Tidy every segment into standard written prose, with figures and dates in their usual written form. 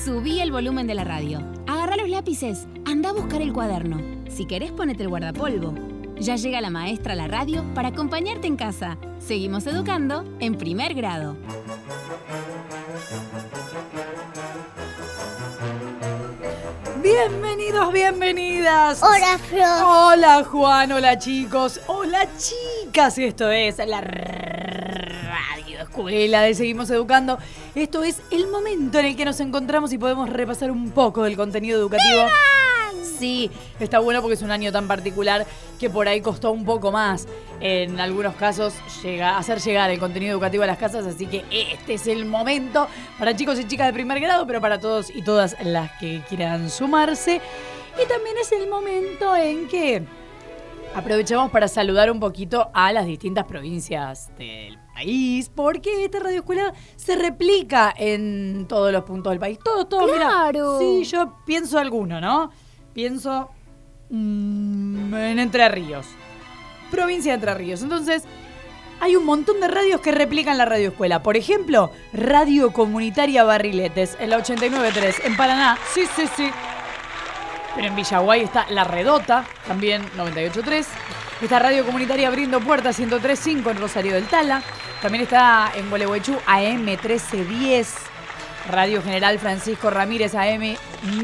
Subí el volumen de la radio. Agarrá los lápices. Anda a buscar el cuaderno. Si querés, ponete el guardapolvo. Ya llega la maestra a la radio para acompañarte en casa. Seguimos educando en primer grado. Bienvenidos, bienvenidas. Hola, Flor. Hola, Juan. Hola, chicos. Hola, chicas. Esto es la Radio Escuela de Seguimos Educando. Esto es el momento en el que nos encontramos y podemos repasar un poco del contenido educativo. Sí, está bueno porque es un año tan particular que por ahí costó un poco más en algunos casos hacer llegar el contenido educativo a las casas, así que este es el momento para chicos y chicas de primer grado, pero para todos y todas las que quieran sumarse. Y también es el momento en que aprovechamos para saludar un poquito a las distintas provincias del país, porque esta Radio Escuela se replica en todos los puntos del país. Todo, Claro. Mira, sí, yo pienso alguno, ¿no? Pienso en Entre Ríos. Provincia de Entre Ríos. Entonces, hay un montón de radios que replican la Radio Escuela. Por ejemplo, Radio Comunitaria Barriletes, en la 89.3. En Paraná, sí. Pero en Villaguay está La Redota, también 98.3. Está Radio Comunitaria Abriendo Puertas, 103.5 en Rosario del Tala. También está en Gualeguaychú, AM 1310. Radio General Francisco Ramírez, AM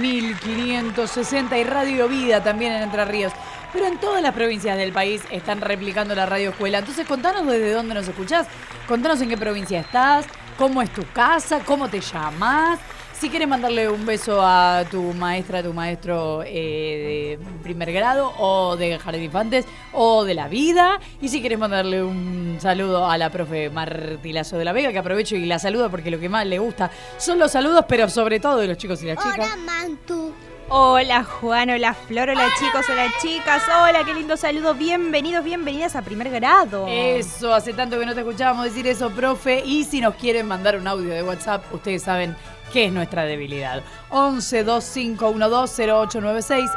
1560 y Radio Vida también en Entre Ríos. Pero en todas las provincias del país están replicando la Radio Escuela. Entonces contanos desde dónde nos escuchás, contanos en qué provincia estás, cómo es tu casa, cómo te llamás. Si quieres mandarle un beso a tu maestra, a tu maestro de primer grado o de Jardín de Infantes o de la vida. Y si quieres mandarle un saludo a la profe Marti Lazo de la Vega, que aprovecho y la saludo porque lo que más le gusta son los saludos, pero sobre todo de los chicos y las chicas. Hola, Mantu. Hola Juan, hola Flor, hola chicos, hola chicas, hola, qué lindo saludo, bienvenidos, bienvenidas a primer grado. Eso, hace tanto que no te escuchábamos decir eso, profe. Y si nos quieren mandar un audio de WhatsApp, ustedes saben que es nuestra debilidad. 11-2512-0896,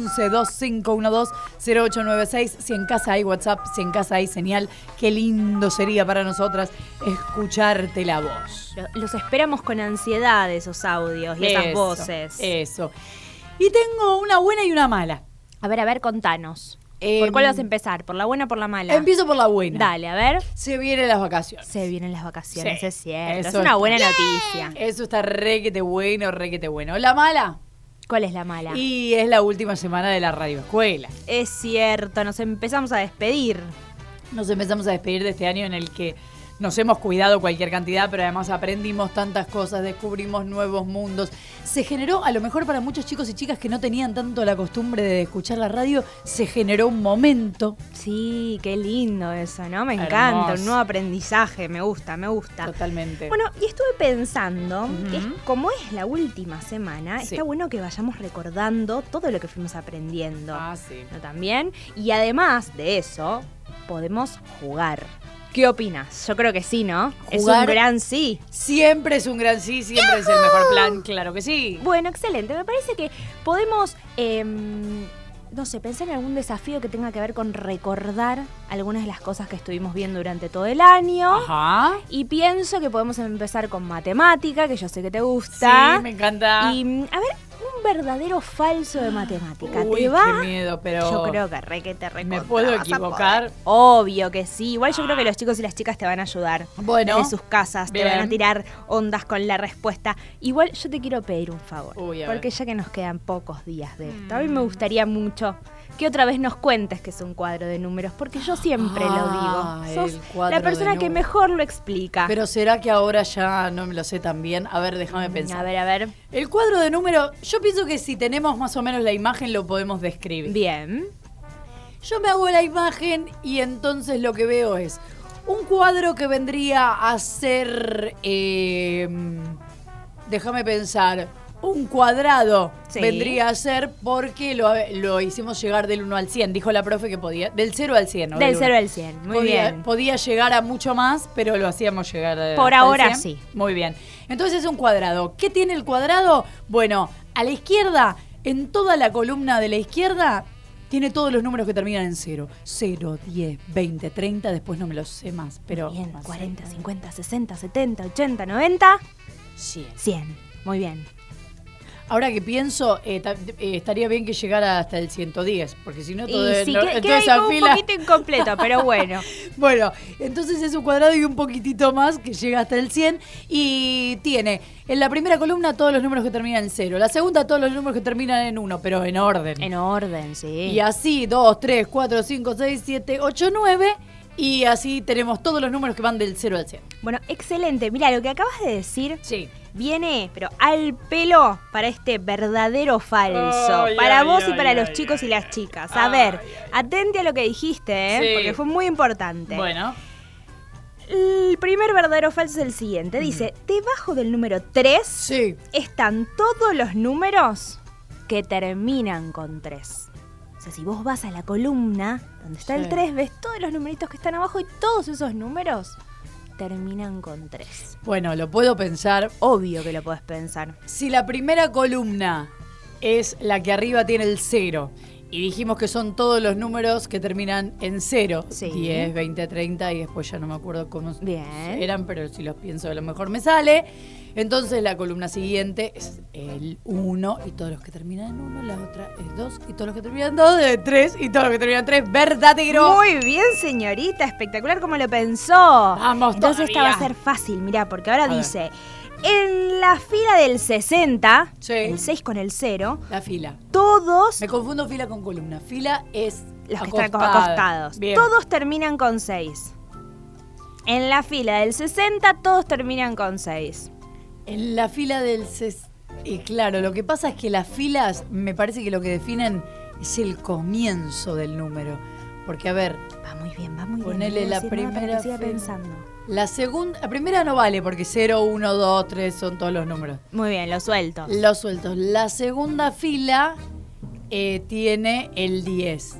11-2512-0896. Si en casa hay WhatsApp, si en casa hay señal, qué lindo sería para nosotras escucharte la voz. Los esperamos con ansiedad esos audios y esas voces. Eso. Y tengo una buena y una mala. A ver, contanos. ¿Por cuál vas a empezar? ¿Por la buena o por la mala? Empiezo por la buena. Dale, a ver. Se vienen las vacaciones. Se vienen las vacaciones, Sí, es cierto. eso Es una está. buena noticia. Eso está requete bueno. La mala. ¿Cuál es la mala? Y es la última semana de la Radio Escuela. Es cierto, nos empezamos a despedir. Nos empezamos a despedir de este año en el que nos hemos cuidado cualquier cantidad, pero además aprendimos tantas cosas, descubrimos nuevos mundos. Se generó, a lo mejor para muchos chicos y chicas que no tenían tanto la costumbre de escuchar la radio, se generó un momento. Sí, qué lindo eso, ¿no? Me Hermoso. encanta, un nuevo aprendizaje, me gusta. Totalmente. Bueno, y estuve pensando que Ujú. como es la última semana, Sí. está bueno que vayamos recordando todo lo que fuimos aprendiendo. Sí. ¿No también? Y además de eso, podemos jugar. ¿Qué opinas? Yo creo que sí, ¿no? Es Jugar. un gran sí. Siempre es un gran sí, siempre es el mejor plan, claro que sí. Bueno, excelente. Me parece que podemos, no sé, pensar en algún desafío que tenga que ver con recordar algunas de las cosas que estuvimos viendo durante todo el año. Ajá. Y pienso que podemos empezar con matemática, que yo sé que te gusta. Sí, me encanta. Y, a ver, un verdadero falso de matemática. Uy, ¿Te va? qué miedo, pero Yo creo que te ¿me puedo equivocar? Obvio que sí. Igual yo creo que los chicos y las chicas te van a ayudar. Bueno. Desde sus casas, Bien. te van a tirar ondas con la respuesta. Igual yo te quiero pedir un favor. Uy, a porque ver. ya que nos quedan pocos días de esto, a mí me gustaría mucho que otra vez nos cuentes que es un cuadro de números, porque yo siempre lo digo. el Sos cuadro la persona de que números. mejor lo explica. Pero ¿será que ahora ya no me lo sé tan bien? A ver, déjame pensar. A ver. El cuadro de números, yo pienso que si tenemos más o menos la imagen lo podemos describir. Bien. Yo me hago la imagen y entonces lo que veo es un cuadro que vendría a ser, déjame pensar, un cuadrado Sí. vendría a ser porque lo hicimos llegar del 1 al 100. Dijo la profe que podía, del 0 al 100. ¿no? Del 1. 0 al 100. Muy bien. Podía llegar a mucho más, pero lo hacíamos llegar Por hasta el ahora 100. sí. Muy bien. Entonces es un cuadrado. ¿Qué tiene el cuadrado? Bueno, a la izquierda, en toda la columna de la izquierda, tiene todos los números que terminan en 0. 0, 10, 20, 30, después no me los sé más, pero... Bien, más 40, cerca. 50, 60, 70, 80, 90, 100. 100. Muy bien. Ahora que pienso, estaría bien que llegara hasta el 110, porque si no todo Y sí, toda queda esa como fila... un poquito incompleto, pero bueno. Bueno, entonces es un cuadrado y un poquitito más que llega hasta el 100 y tiene en la primera columna todos los números que terminan en 0, la segunda todos los números que terminan en 1, pero en orden. En orden, sí. Y así 2, 3, 4, 5, 6, 7, 8, 9 y así tenemos todos los números que van del 0 al 100. Bueno, excelente. Mira, lo que acabas de decir Sí. viene, pero al pelo para este verdadero falso. Ay, para ay, vos y ay, para ay, los ay, chicos ay, y las ay. chicas. A ver, Ay, ay. atente a lo que dijiste, Sí. porque fue muy importante. Bueno, El primer verdadero falso es el siguiente. Dice, debajo del número 3 sí. están todos los números que terminan con 3. O sea, si vos vas a la columna donde está el Sí. 3, ves todos los numeritos que están abajo y todos esos números terminan con 3. Bueno, lo puedo pensar. Obvio que lo podés pensar. Si la primera columna es la que arriba tiene el 0 y dijimos que son todos los números que terminan en 0, Sí. 10, 20, 30 y después ya no me acuerdo cómo Bien. eran, pero si los pienso a lo mejor me sale. Entonces la columna siguiente es el 1 y todos los que terminan en 1, la otra es 2 y todos los que terminan en 2, 3 y todos los que terminan en 3, verdadero. Muy bien, señorita, espectacular como lo pensó. Vamos Entonces esta va a todavía. ser fácil, mirá, porque ahora A ver. dice, en la fila del 60, Sí. el 6 con el 0, La fila. todos Me confundo fila con columna. Fila es los que están acostada. acostados, Bien. todos terminan con 6. En la fila del 60, todos terminan con 6. En la fila del... Y claro, lo que pasa es que las filas me parece que lo que definen es el comienzo del número. Porque, a ver, Va muy bien, va muy bien. Ponele no voy a la decir nada para primera que siga fila. pensando. la primera no vale porque 0, 1, 2, 3 son todos los números. Muy bien, lo suelto. Los sueltos. La segunda fila tiene el 10.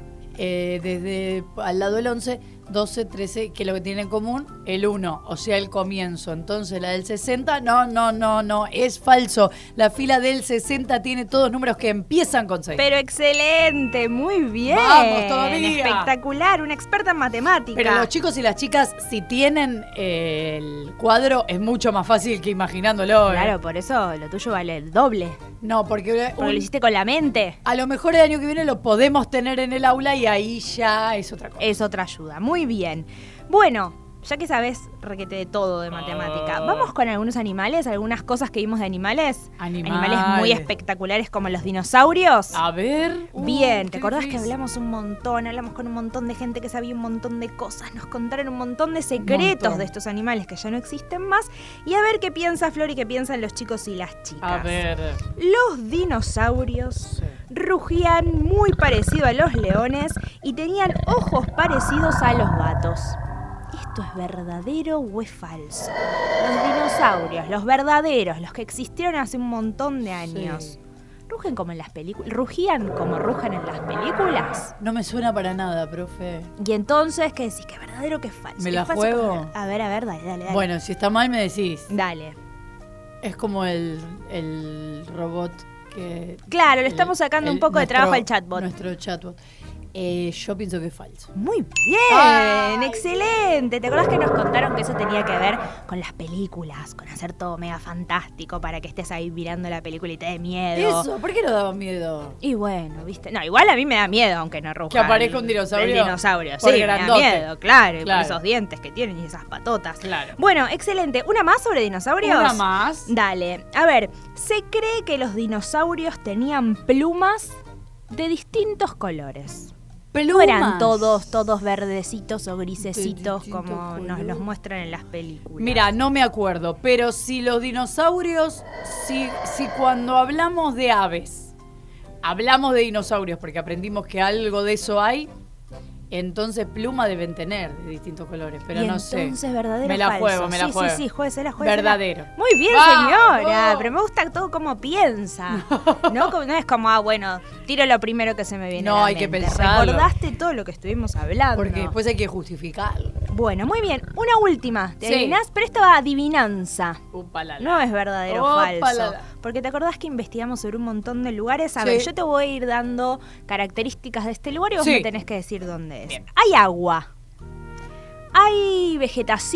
Desde al lado del 11, 12, 13, que lo que tiene en común, el 1, o sea, el comienzo. Entonces la del 60, no, es falso. La fila del 60 tiene todos números que empiezan con 6. Pero excelente, muy bien. Vamos todavía. Espectacular, una experta en matemática. Pero los chicos y las chicas, si tienen el cuadro, es mucho más fácil que imaginándolo. Claro, por eso lo tuyo vale el doble. No, porque Porque lo hiciste con la mente. a lo mejor el año que viene lo podemos tener en el aula y ahí ya es otra cosa. Es otra ayuda. Muy bien. Bueno, ya que sabes requete de todo de matemática, vamos con algunos animales, algunas cosas que vimos de animales. Animales muy espectaculares como los dinosaurios. A ver. Bien, ¿te qué acordás que difícil. hablamos un montón? Hablamos con un montón de gente que sabía un montón de cosas, nos contaron un montón de secretos montón. de estos animales que ya no existen más. Y a ver qué piensa Flor y qué piensan los chicos y las chicas. A ver. Los dinosaurios rugían muy parecido a los leones y tenían ojos parecidos a los gatos. ¿Esto es verdadero o es falso? Los dinosaurios, los verdaderos, los que existieron hace un montón de años, ¿rugen como en las películas? ¿Rugían como rugen en las películas? No me suena para nada, profe. Y entonces, ¿qué decís? ¿Que es verdadero o que es falso? ¿Me ¿Que la es falso, juego? que es verdad? A ver, dale. Bueno, si está mal me decís. Dale. Es como el robot que... Claro, le estamos sacando un poco de trabajo al chatbot. Nuestro chatbot. Yo pienso que es falso. Muy bien, Ay. excelente. ¿Te acordás que nos contaron que eso tenía que ver con las películas, con hacer todo mega fantástico para que estés ahí mirando la película y te dé miedo? Eso, ¿por qué no daba miedo? Y bueno, viste. No, igual a mí me da miedo, aunque no rugja. ¿Que aparezca un dinosaurio? El dinosaurio, Por sí, me da grandote. miedo, claro. Y Claro. por esos dientes que tienen y esas patotas. Claro. Bueno, excelente. ¿Una más sobre dinosaurios? Una más. Dale. A ver, se cree que los dinosaurios tenían plumas de distintos colores. No eran todos verdecitos o grisecitos De como distintos nos los colores. muestran en las películas. Mira, no me acuerdo, pero si los dinosaurios, si cuando hablamos de aves, hablamos de dinosaurios, porque aprendimos que algo de eso hay, entonces pluma deben tener de distintos colores, pero y no sé. entonces verdadero Me o la falso. juego, me la juego. Sí, juéguesela. Verdadero. Muy bien, ¡Vamos! señora, pero me gusta todo como piensa. No es como, bueno, tiro lo primero que se me viene No, a la hay que mente. pensarlo. Recordaste todo lo que estuvimos hablando. Porque después hay que justificarlo. Bueno, muy bien. Una última. ¿Te Sí. adivinás? Pero esta va adivinanza. Upalala. No es verdadero o Opalala. falso. Porque te acordás que investigamos sobre un montón de lugares. A ver, Sí. yo te voy a ir dando características de este lugar y vos Sí. me tenés que decir dónde es. Bien. Hay agua. Hay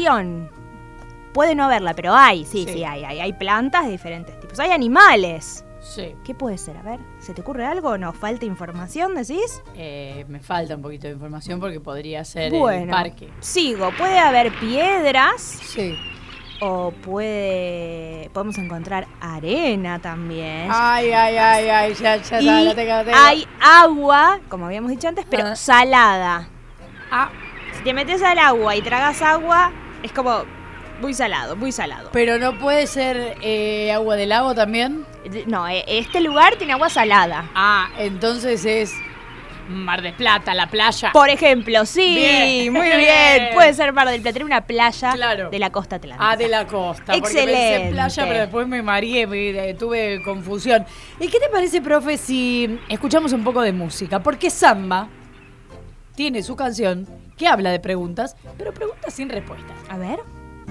vegetación. Puede no haberla, pero hay. Sí, Sí. hay plantas de diferentes tipos. Hay animales. Sí. ¿Qué puede ser? A ver, ¿se te ocurre algo o no? ¿Falta información, decís? Me falta un poquito de información porque podría ser Bueno, el parque. sigo. Puede haber piedras Sí. o podemos encontrar arena también. Ay, ya y la tengo. hay agua, como habíamos dicho antes, pero salada. Ah, Si te metes al agua y tragas agua, es como muy salado, muy salado. pero no puede ser agua del lago también. No, este lugar tiene agua salada. Ah, entonces es Mar del Plata, la playa. Por ejemplo, sí, Bien. muy bien. Puede ser Mar del Plata, tiene una playa Claro. de la costa atlántica. Ah, de la costa. Porque Excelente. pensé playa, pero después me mareé, tuve confusión. ¿Y qué te parece, profe, si escuchamos un poco de música? Porque Samba tiene su canción que habla de preguntas, pero preguntas sin respuestas. A ver.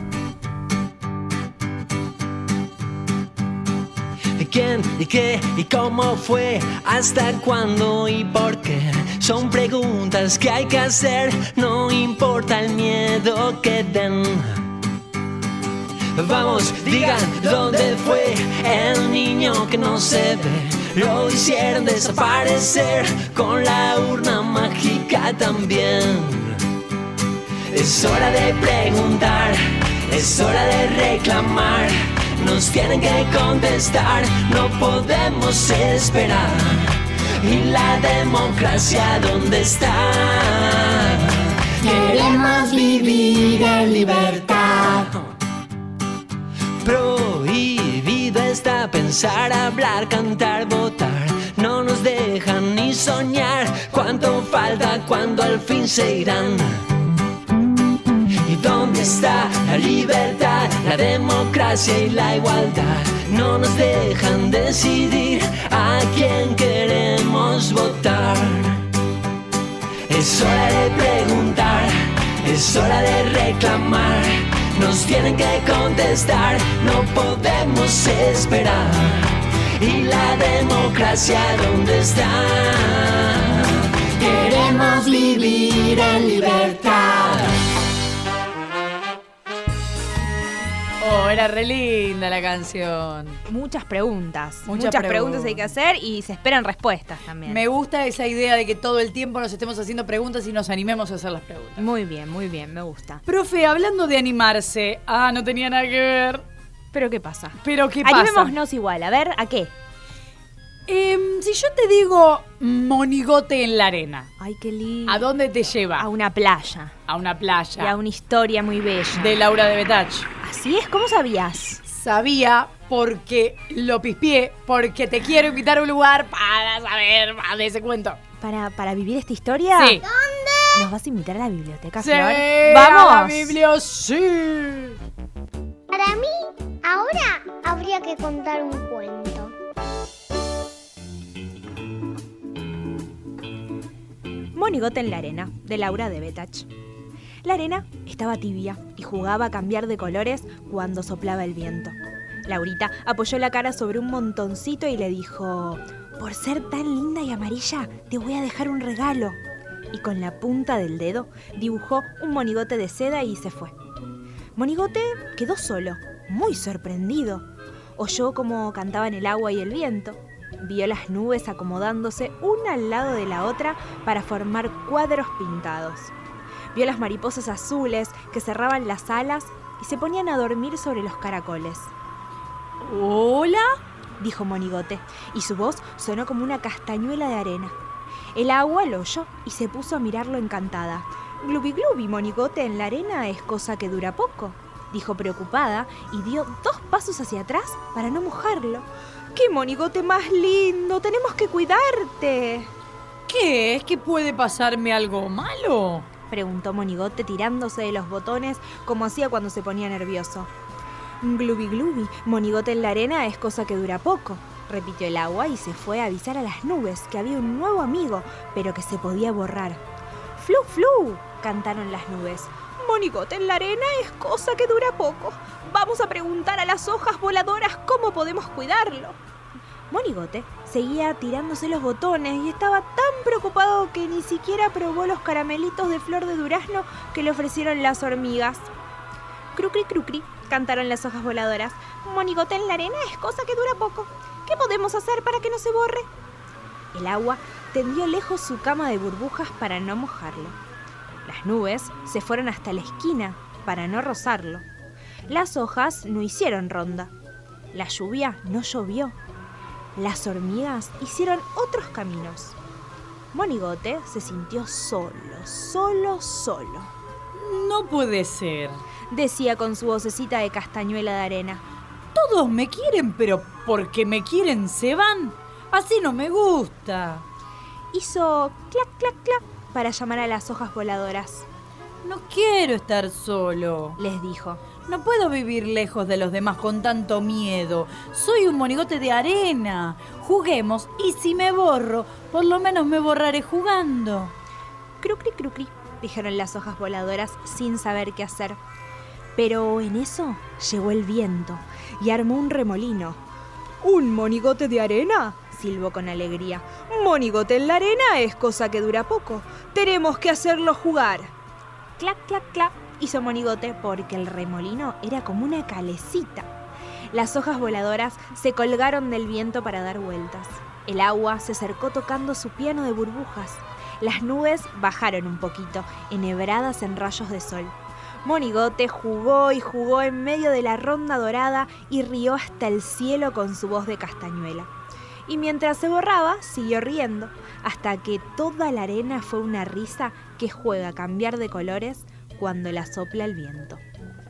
¿Quién y qué y cómo fue? ¿Hasta cuándo y por qué? Son preguntas que hay que hacer, no importa el miedo que den. Vamos, digan dónde fue el niño que no se ve. Lo hicieron desaparecer con la urna mágica también. Es hora de preguntar, es hora de reclamar. Nos tienen que contestar, no podemos esperar. ¿Y la democracia dónde está? Queremos vivir en libertad. Prohibido está pensar, hablar, cantar, votar. No nos dejan ni soñar. ¿Cuánto falta? ¿Cuándo al fin se irán? ¿Y dónde está la libertad, la democracia y la igualdad? No nos dejan decidir a quién queremos votar. Es hora de preguntar, es hora de reclamar. Nos tienen que contestar, no podemos esperar. ¿Y la democracia dónde está? Queremos vivir en libertad. Oh, era re linda la canción. Muchas preguntas. Muchas Muchas preguntas preguntas hay que hacer y se esperan respuestas también. Me gusta esa idea de que todo el tiempo nos estemos haciendo preguntas y nos animemos a hacer las preguntas. Muy bien, me gusta. Profe, hablando de animarse. Ah, no tenía nada que ver. ¿Pero qué pasa? ¿Pero qué pasa? Animémonos igual, a ver, ¿a qué? Si yo te digo monigote en la arena, Ay, qué lindo. ¿a dónde te lleva? A una playa. A una playa. Y a una historia muy bella. De Laura de Betach. ¿Así es? ¿Cómo sabías? Sabía porque lo pispié, porque te quiero invitar a un lugar para saber más de ese cuento. ¿Para vivir esta historia? Sí. ¿Nos vas a invitar a la biblioteca, Sí, Flor? ¡vamos! ¡Vamos! A la Biblia, sí. Para mí, ahora habría que contar un cuento. Monigote en la arena, de Laura de Betach. La arena estaba tibia y jugaba a cambiar de colores cuando soplaba el viento. Laurita apoyó la cara sobre un montoncito y le dijo: por ser tan linda y amarilla, te voy a dejar un regalo. Y con la punta del dedo dibujó un monigote de seda y se fue. Monigote quedó solo, muy sorprendido. Oyó cómo cantaban el agua y el viento. Vio las nubes acomodándose una al lado de la otra para formar cuadros pintados. Vio las mariposas azules que cerraban las alas y se ponían a dormir sobre los caracoles. ¿Hola? Dijo Monigote, y su voz sonó como una castañuela de arena. El agua lo oyó y se puso a mirarlo encantada. Glubi glubi, Monigote en la arena es cosa que dura poco, dijo preocupada y dio 2 pasos hacia atrás para no mojarlo. ¡Qué monigote más lindo! ¡Tenemos que cuidarte!, ¿Qué? ¿Es que puede pasarme algo malo? preguntó Monigote tirándose de los botones como hacía cuando se ponía nervioso. Glubi glubi, Monigote en la arena es cosa que dura poco, repitió el agua y se fue a avisar a las nubes que había un nuevo amigo, pero que se podía borrar. ¡Flu, flu!, cantaron las nubes. Monigote en la arena es cosa que dura poco. Vamos a preguntar a las hojas voladoras cómo podemos cuidarlo. Monigote seguía tirándose los botones y estaba tan preocupado que ni siquiera probó los caramelitos de flor de durazno que le ofrecieron las hormigas. Crucri crucri, cantaron las hojas voladoras. Monigote en la arena es cosa que dura poco. ¿Qué podemos hacer para que no se borre? El agua tendió lejos su cama de burbujas para no mojarlo. Las nubes se fueron hasta la esquina para no rozarlo. Las hojas no hicieron ronda. La lluvia no llovió. Las hormigas hicieron otros caminos. Monigote se sintió solo. No puede ser. Decía con su vocecita de castañuela de arena. Todos me quieren, pero porque me quieren se van. Así no me gusta. Hizo clac, clac, clac para llamar a las hojas voladoras. No quiero estar solo, Les dijo. No puedo vivir lejos de los demás con tanto miedo. Soy un monigote de arena. Juguemos y si me borro, por lo menos me borraré jugando. Crucri, crucri, dijeron las hojas voladoras sin saber qué hacer. Pero en eso llegó el viento y armó un remolino. ¿Un monigote de arena?, silbó con alegría. Monigote en la arena es cosa que dura poco. Tenemos que hacerlo jugar. Clac, clac, clac, hizo Monigote porque el remolino era como una calecita. Las hojas voladoras se colgaron del viento para dar vueltas. El agua se acercó tocando su piano de burbujas. Las nubes bajaron un poquito, enhebradas en rayos de sol. Monigote jugó y jugó en medio de la ronda dorada y rió hasta el cielo con su voz de castañuela. Y mientras se borraba, siguió riendo, hasta que toda la arena fue una risa que juega a cambiar de colores cuando la sopla el viento.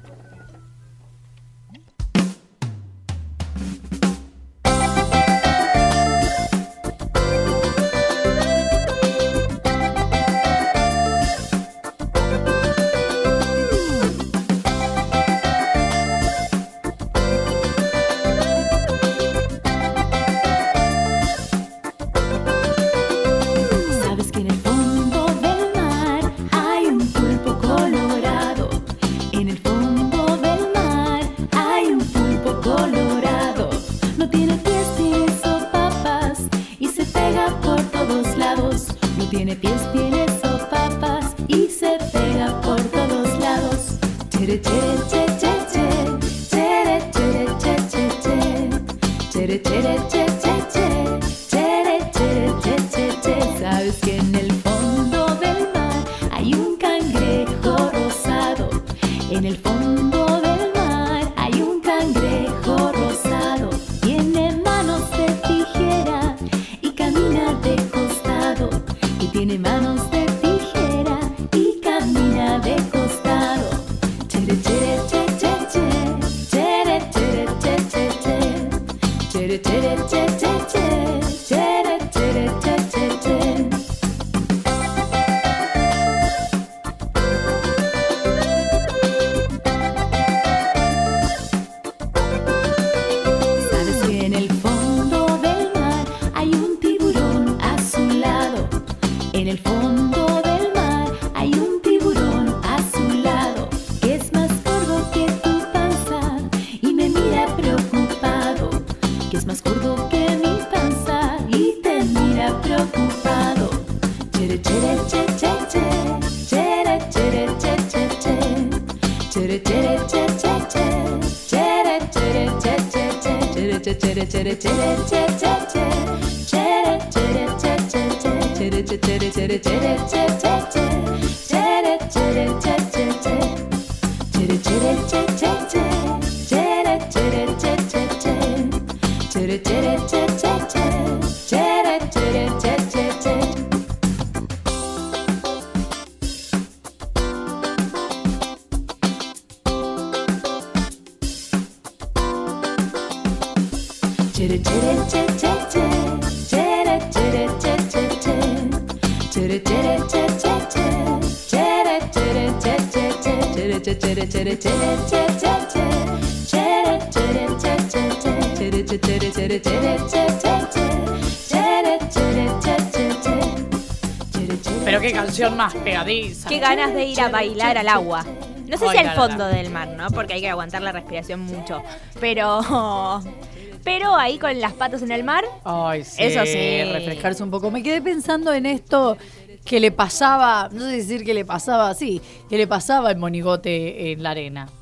Sabes que en el fondo del mar hay un cangrejo rosado. En el fondo del mar hay un cangrejo rosado. Tiene manos de tijera y camina de costado. Y tiene manos de tijera y camina de costado. Chere, chere, che, che, che. Chere, chere, che, che, che. Chere, chere, che, che, che. Chere, chere, che, che, che. Sabes que en el fondo del mar hay un tiburón azulado. En el fondo del mar hay un tiburón azulado que es más gordo que tu panza y me mira preocupado. Que es más gordo que mi panza y te mira preocupado. Chere, chere, che, che, che. Chere, chere, che, che, che. Chere, chere, che, che, che. Chere, chere, che, che, che. Chere, chere, chere, chere, che, che, che. Chere, chere, che, che, che. Chere, chere, chere, chere, che, che, che. Chere, chere, che, che, che. Chere, chere, che, che, che. Chere, chere, che, che, che. Chere, chere, che, che, che. Chere, chere, che, che, che. Chere, chere, che, che, che. Chere, chere, che, che, che. Chere, chere, che, che, che. Chere, chere, che, che, che. Chere, chere, chere, chere, che, che, che. Chere, chere, che, che, che. Chere, chere, chere, chere, che, che, che. Chere, chere, che, che, che. Pero qué canción más pegadiza. Qué ganas de ir a bailar al agua. No sé si al Oigan, fondo del mar, ¿no? Porque hay que aguantar la respiración mucho. Pero ahí con las patas en el mar, Ay, sí, Eso sí. refrescarse un poco. Me quedé pensando en esto que le pasaba, no sé decir que le pasaba, sí, que le pasaba al monigote en la arena.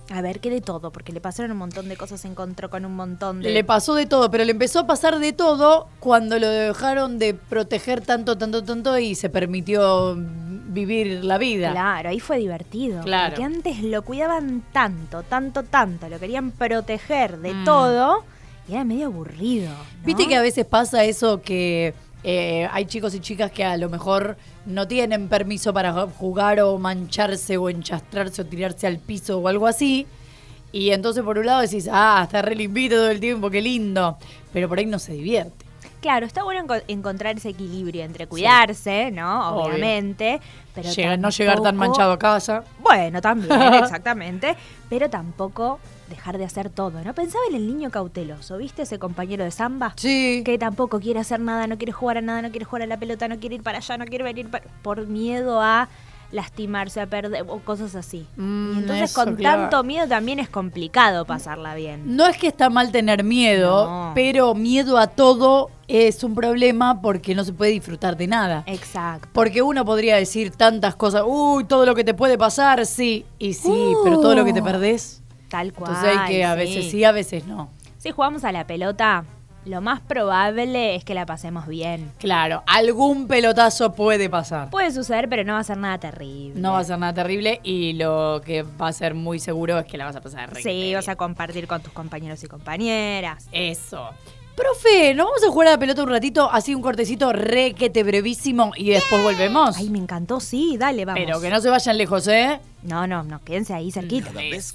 A ver, ¿qué de todo? Porque le pasaron un montón de cosas, se encontró con un montón de... Le pasó de todo, pero le empezó a pasar de todo cuando lo dejaron de proteger tanto y se permitió vivir la vida. Claro, ahí fue divertido. Claro. Porque antes lo cuidaban tanto, lo querían proteger de todo y era medio aburrido, ¿no? Viste que a veces pasa eso que hay chicos y chicas que a lo mejor no tienen permiso para jugar o mancharse o enchastrarse o tirarse al piso o algo así. Y entonces por un lado decís, está re limpito todo el tiempo, qué lindo. Pero por ahí no se divierte. Claro, está bueno encontrar ese equilibrio entre cuidarse, ¿no? Obvio. Obviamente. Pero No llegar tan manchado a casa. Bueno, también, exactamente. Pero tampoco dejar de hacer todo, ¿no? Pensaba en el niño cauteloso, ¿viste? Ese compañero de samba. Sí. Que tampoco quiere hacer nada, no quiere jugar a nada, no quiere jugar a la pelota, no quiere ir para allá, no quiere venir por miedo a lastimarse, a perder o cosas así. Y entonces eso, con claro. tanto miedo también es complicado pasarla bien. No es que está mal tener miedo, No. pero miedo a todo es un problema porque no se puede disfrutar de nada. Exacto. Porque uno podría decir tantas cosas, todo lo que te puede pasar, sí, y sí, pero todo lo que te perdés. Tal cual. Entonces hay que a veces sí, a veces no. Si jugamos a la pelota, lo más probable es que la pasemos bien. Claro, algún pelotazo puede pasar. Puede suceder, pero no va a ser nada terrible. No va a ser nada terrible y lo que va a ser muy seguro es que la vas a pasar re Sí, bien. vas a compartir con tus compañeros y compañeras. Eso. Profe, ¿nos vamos a jugar a la pelota un ratito? Así un cortecito requete brevísimo y después volvemos. Ay, me encantó, sí, dale, vamos. Pero que no se vayan lejos, ¿eh? No, quédense ahí cerquita.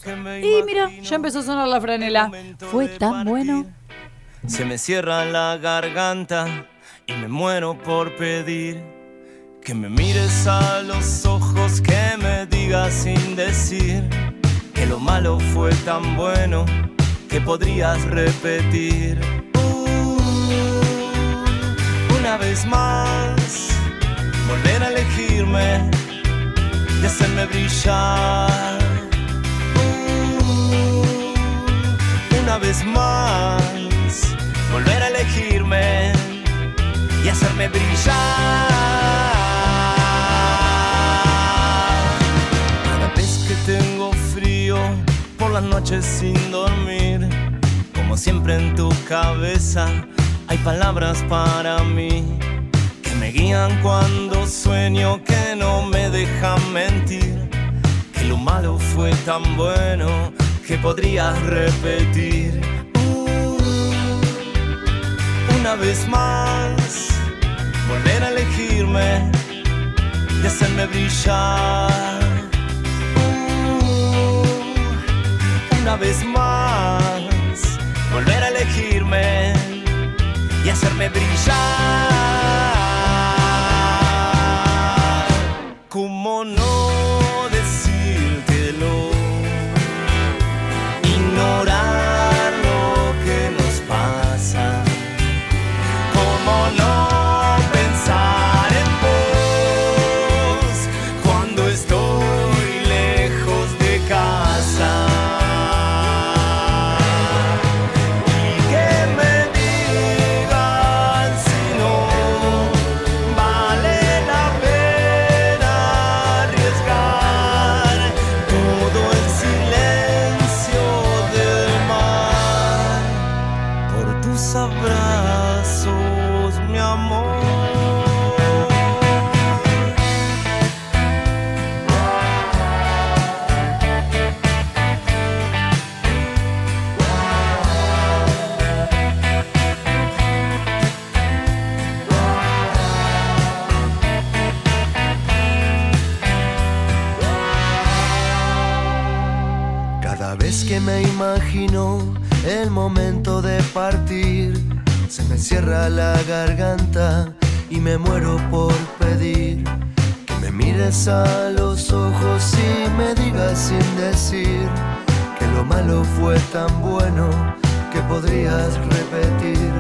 Y mira, ya empezó a sonar la franela. Fue tan bueno. Se me cierra la garganta y me muero por pedir que me mires a los ojos, que me digas sin decir que lo malo fue tan bueno que podrías repetir. Una vez más, volver a elegirme y hacerme brillar. Una vez más, volver a elegirme y hacerme brillar. Cada vez que tengo frío por las noches sin dormir, como siempre en tu cabeza hay palabras para mí que me guían cuando sueño, que no me dejan mentir, que lo malo fue tan bueno que podrías repetir. Una vez más, volver a elegirme y hacerme brillar. Una vez más, volver a elegirme y hacerme brillar. ¿Cómo no decírtelo? Ignorar lo que nos pasa. ¿Cómo no pensar en vos cuando estoy lejos de casa? Y que me digan si no vale la pena arriesgar todo el silencio del mar por tus abrazos, mi amor. Cada vez que me imagino el momento de partir, se me cierra la garganta y me muero por pedir que me mires a los ojos y me digas sin decir que lo malo fue tan bueno que podrías repetir.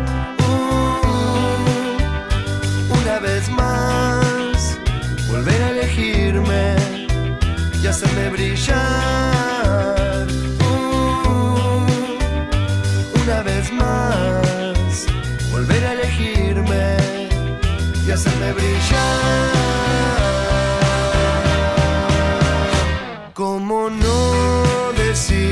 Una vez más, volver a elegirme y hacerme brillar. Una vez más, volver a elegirme y hacerme brillar. ¿Cómo no decir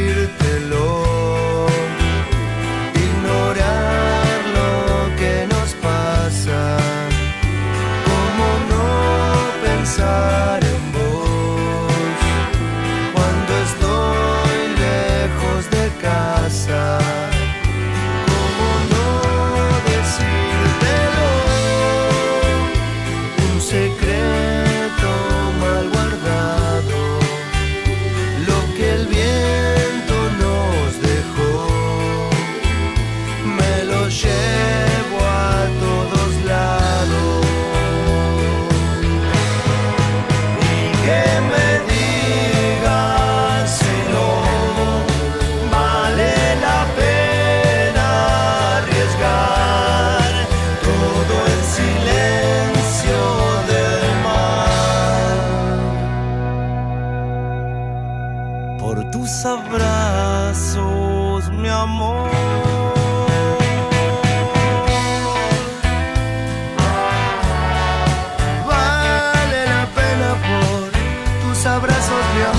abrazos de amor.